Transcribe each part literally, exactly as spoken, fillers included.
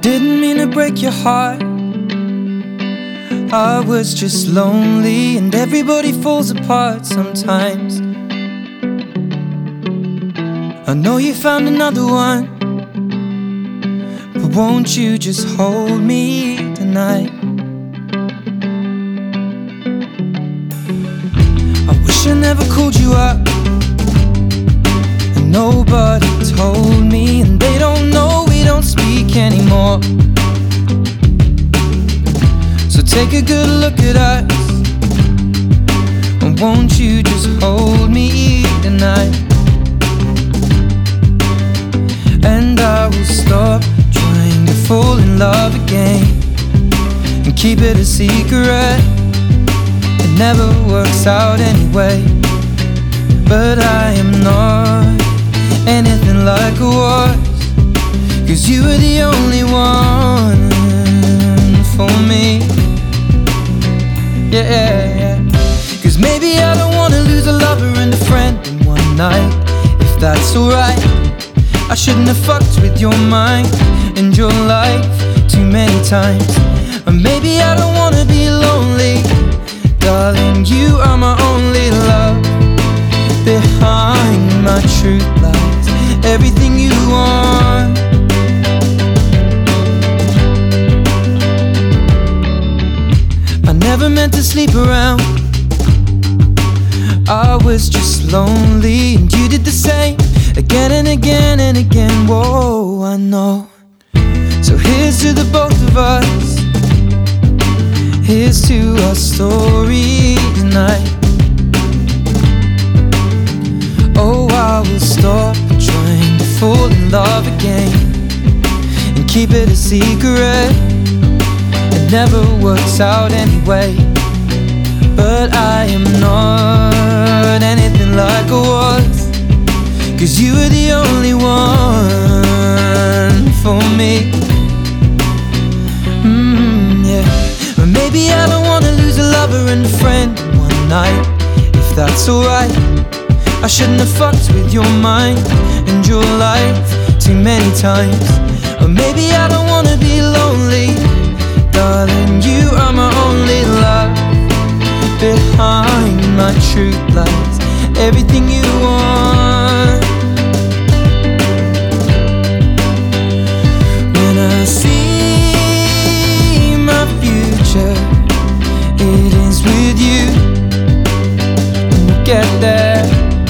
didn't mean to break your heart. I was just lonely, and everybody falls apart sometimes. I know you found another one, but won't you just hold me tonight? I wish I never called you up, and nobody told me, and they don't know we don't speak anymore. So take a good look at us, and won't you just hold me tonight? And I will stop trying to fall in love again, and keep it a secret. It never works out anyway. But I am not anything like I was, 'cause you were the only one for me. Yeah, 'cause maybe I don't wanna lose a lover and a friend in one night. If that's alright, I shouldn't have fucked with your mind and your life too many times. Or maybe I don't wanna be lonely. Darling, you are my only love. Behind my truth lies everything you want. I never meant to sleep around. I was just lonely, and you did the same, again and again and again. Whoa, I know. So here's to the both of us, here's to our story tonight. Oh, I will stop trying to fall in love again, and keep it a secret. It never works out anyway. But I am not anything like I was, 'cause you were the only one for me. Mm, yeah. Or maybe I don't wanna lose a lover and a friend in one night. If that's alright, I shouldn't have fucked with your mind and your life too many times. Or maybe I don't wanna be lonely. Darling, you are my only love. Behind my truth lies everything you want. When I see my future, it ends with you, and we'll get there.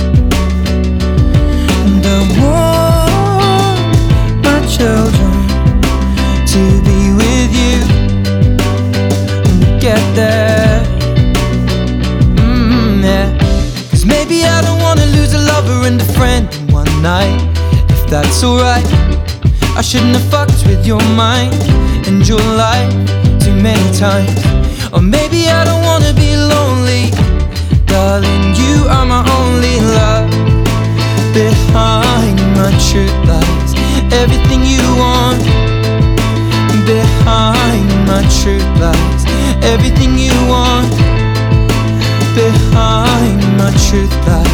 And I want my children to be with you, and we'll get there. Maybe I don't wanna lose a lover and a friend in one night. If that's alright, I shouldn't have fucked with your mind and your life too many times. Or maybe I don't wanna be lonely. Darling, you are my only love. Behind my truth lies everything you want. Behind my truth lies everything you want. Behind my truth lies